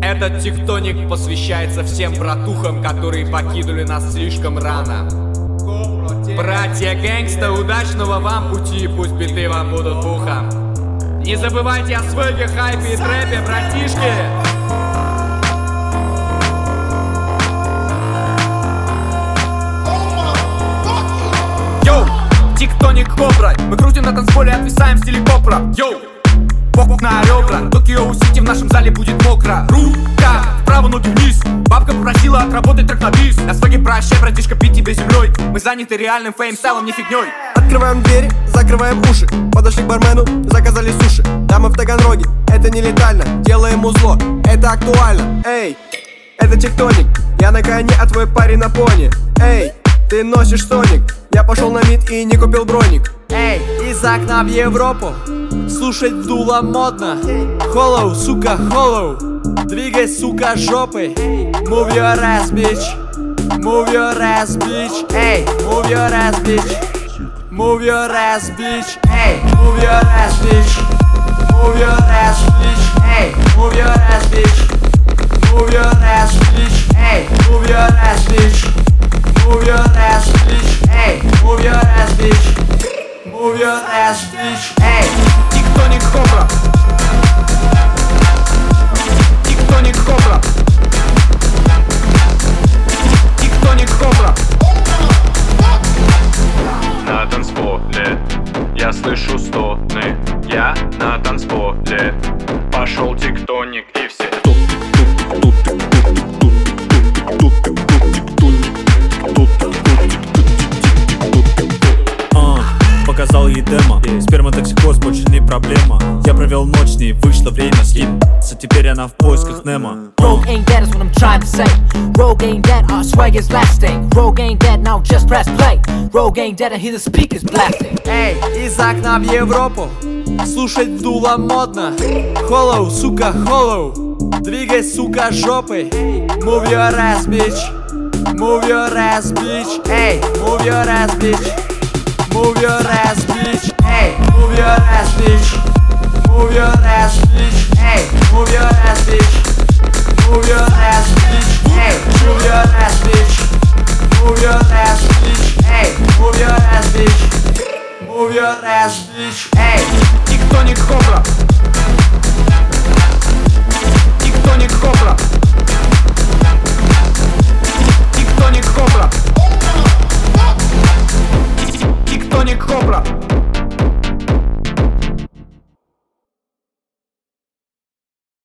Этот тектоник посвящается всем братухам, которые покинули нас слишком рано. Братья гэнгста, удачного вам пути, пусть биты вам будут пухом. Не забывайте о свеге, хайпе и трэпе, братишки! Йоу, тектоник кобра, мы крутим на танцполе, отвисаем в стиле копра. Йоу, похуй на ребра, Токио Сити в нашем зале будет мокро. Рука вправо, ноги вниз. Бабка попросила отработать трек на бис. На своге прощай, братишка, пить тебе землей. Мы заняты реальным фейм-стайлом, не фигней. Открываем двери, закрываем уши. Подошли к бармену, заказали суши. Дамы в Таганроге, это не летально. Делаем узло, это актуально. Эй, это тектоник, я на коне, а твой парень на пони. Эй, ты носишь тоник, я пошел на мид и не купил броник. Эй, из окна в Европу слушать в дуло модно. Холлоу, сука, холлоу. Двигай, сука, жопой. Move your ass, bitch. Move your ass, bitch. Эй, move your ass, bitch. Move your ass, bitch. Эй, move your ass, bitch. Move your ass, bitch. Эй, move your ass, bitch. Move your ass, bitch. Эй, move your ass, bitch. Move your ass, bitch. Эй, move your ass, bitch. Move your ass, bitch. Эй, Тектоник кобра. Тектоник кобра. Тектоник кобра. На танцполе я слышу стоны. Я на танцполе. Пошел тектоник и все. Показал ей демо. Сперматоксикоз больше не проблема. Я провел ночь с ней, вышло время съебаться. Теперь она в поисках Немо. Rogue ain't dead is what I'm trying to say. Rogue ain't dead, our swag is lasting. Rogue ain't dead, now just press play. Rogue ain't dead, and hear the speakers blasting. эй, из окна в Европу слушать в дуло модно. Холлоу, сука, холлоу. Двигай, сука, жопой. Move your ass, bitch. Move your ass, bitch. Эй, move your ass, bitch. Move your ass, bitch. Эй, move your ass, bitch. Move your ass, bitch.